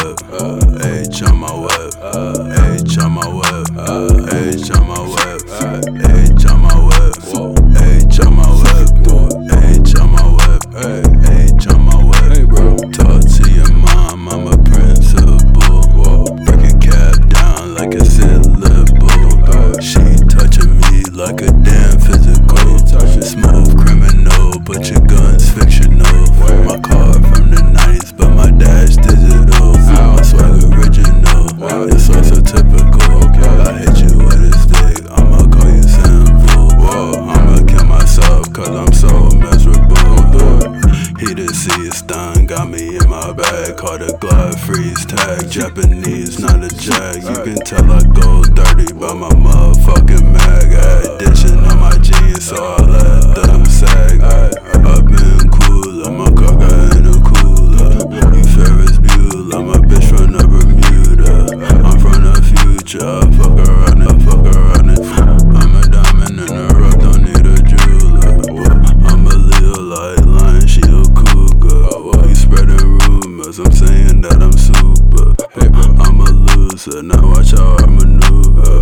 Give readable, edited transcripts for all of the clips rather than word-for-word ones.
whip, H on my whip, H on my whip, H on my whip, H on my whip, H on my whip, H on my whip, H on my whip. Talk to your mom, I'm a principal. Break a cap down like a syllable. She touching me like a damn physical. Smooth criminal, but your gun's fictional. My car from the 90s, but my dash digital. My swag original, your sauce so typical. I hit you with a stick, I'ma call you simple. I'ma kill myself cause I'm so miserable. He to see a stun, got me in my bag. Caught a glove freeze tag, Japanese, not a jag. You can tell I go dirty by my motherfucking mag. Addition on my jeans, so I let them sag. I've been cool, I'm a cocker in a cooler. You Ferris Bueller, my bitch from the Bermuda. I'm from the future, I fuck around it, fuck around it. I'm a diamond in the rough, don't need a jeweler. I'm a Leo like lion, she a cougar. You spreading rumors, I'm saying that I'm super. I'm a loser, now watch how I maneuver.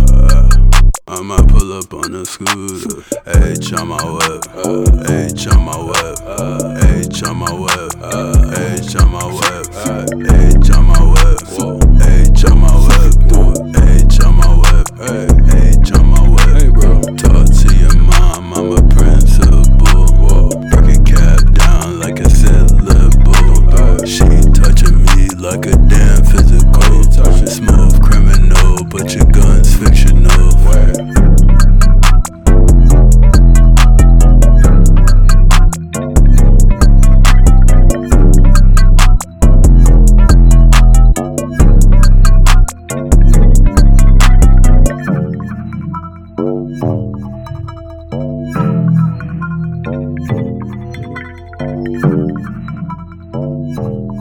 I might pull up on a scooter. H on my whip, H on my whip, H on my whip, H on my whip, H on my whip, H on my whip, H on my whip, H on my whip. Talk to your mom, I'm a principal. Break a cap down like a syllable. She touching me like a damn physical. Smooth criminal, but your gun's fictional. Thank you.